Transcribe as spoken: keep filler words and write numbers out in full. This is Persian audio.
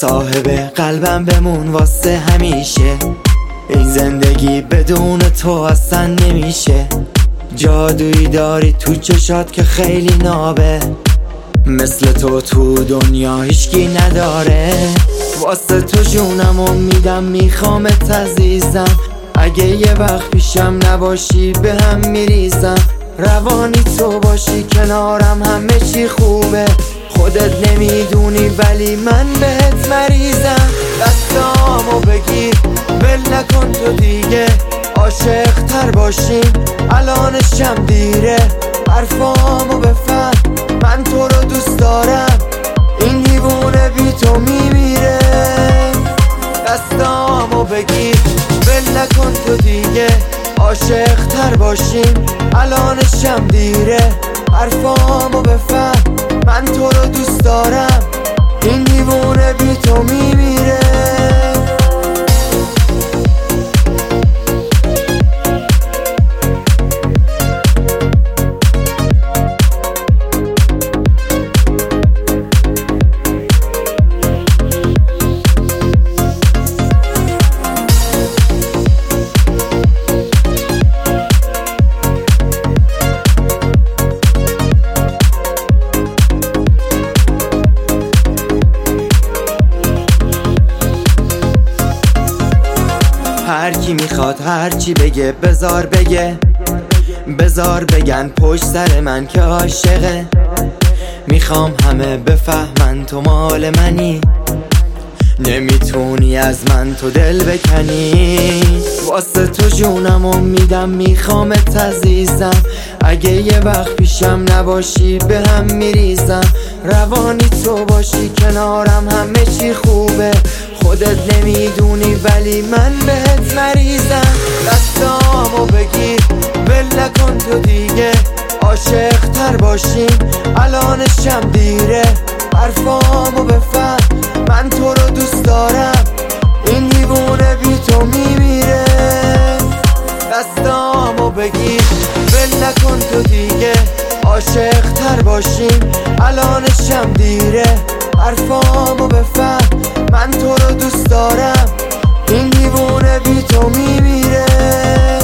صاحب قلبم بمون واسه همیشه. این زندگی بدون تو اصلا نمیشه. جادویی داری تو چشات که خیلی نابه، مثل تو تو دنیا هیچکی نداره. واسه تو جونمو میدم، میخوامت عزیزم. اگه یه وقت پیشم نباشی به هم میریزم. روانی تو باشی کنارم همه چی خوبه. خودت نمیدونی ولی من بهت مریضم. دستامو بگیر ول نکن تو دیگه، عاشق تر باشیم الانشم دیره. حرفامو بفهم من تو رو دوست دارم، این دیوونه بی تو میمیره. دستامو بگیر ول نکن تو دیگه، عاشق تر باشیم الانشم دیره. حرفامو بفهم من تو رو دوست دارم، این دیوونه بی تو میمیره. هر کی میخواد هر چی بگه بزار بگه، بزار بگن پشت سر من که عاشقه. میخوام همه بفهمن تو مال منی، نمیتونی از من تو دل بکنی. واسه تو جونمو میدم، میخوامت عزیزم. اگه یه وقت پیشم نباشی به هم میریزم. روانی تو باشی کنارم همه چی خوبه. خودت نمیدونی ولی من بهت مریضم. دستامو بگیر ول نکن تو دیگه، عاشق تر باشیم الانشم دیره. حرفامو بفهم من تو رو دوست دارم، این دیوونه بی تو میمیره. دستامو بگیر ول نکن تو دیگه، عاشق تر باشیم الانشم دیره. حرفامو بفهم من تو رو دوست دارم، این دیوونه بی تو میمیره.